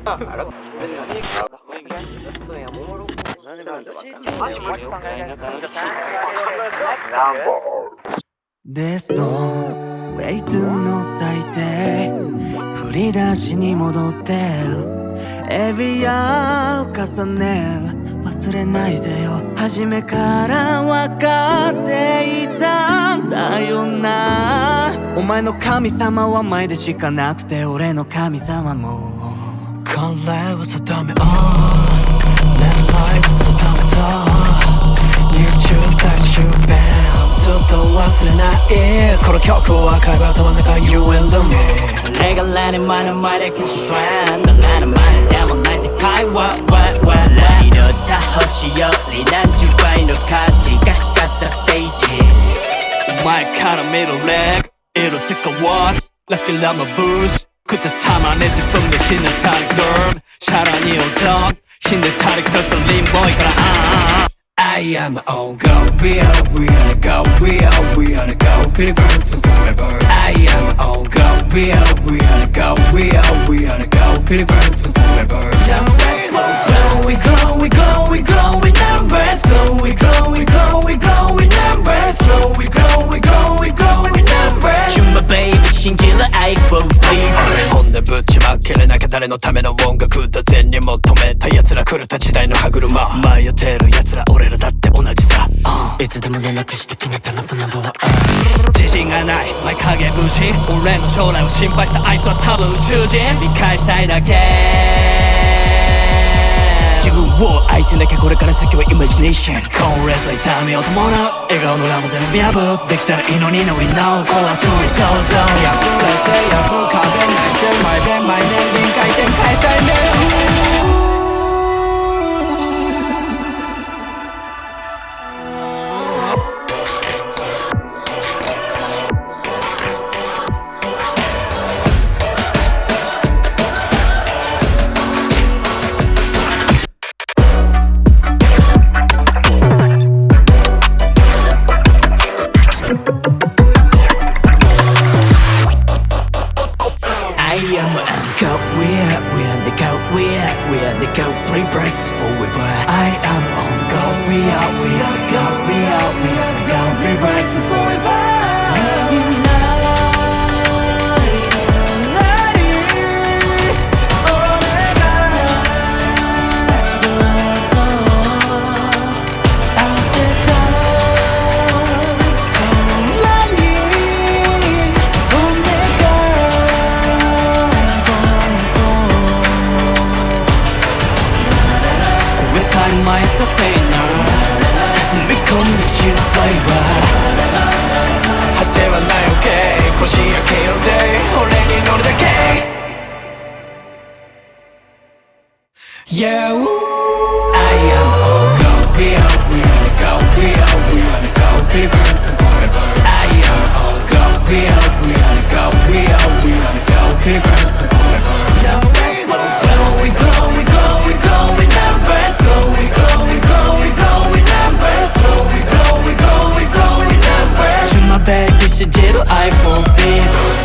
There's no way to の最低振り出しに戻ってエビアを重ねる忘れないでよ初めから分かっていたんだよなお前の神様は前でしかなくて俺の神様もこれは定め狙いは定めとYouTube 大終弁ずっと忘れないこの曲を赤いバトンの中 You and me 俺が来年前の前で Catch a trend 来年前でもないって会話笑いのった星より何十倍の価値が光ったステージお前から見るレッグ色世界はLucky I'm a boost 그때 탐안해自分が死んでたり girl 사랑이 오던 힘든 탈이 걷던 림보이거라 I am on go, we are go, we are go, believers forever. I am on go, we are go, we are go, believers forever. Numbers glow, we glow, we glow, we glow, we numbers glow, we glow, we glow, we glow, we numbers glow, we glow, we glow, we glow, we numbers. You my baby, 信じる iPhone baby. 本音ぶちまけれなきゃ誰のための音楽だ全に求めた奴ら狂った時代の歯車迷ってる奴ら俺らだって同じさ、いつでも連絡してきなテレフォンナンバーは自信がない前影無視俺の将来を心配したあいつは多分宇宙人理解したいだけ自分を愛せなきゃこれから先はイマジネーションこれさ痛みを伴う笑顔の裏も全部破できたらいいのに No we know 壊すに想像破れて破る壁泣いて毎遍毎年臨界点変えたいね信じる iPhone baby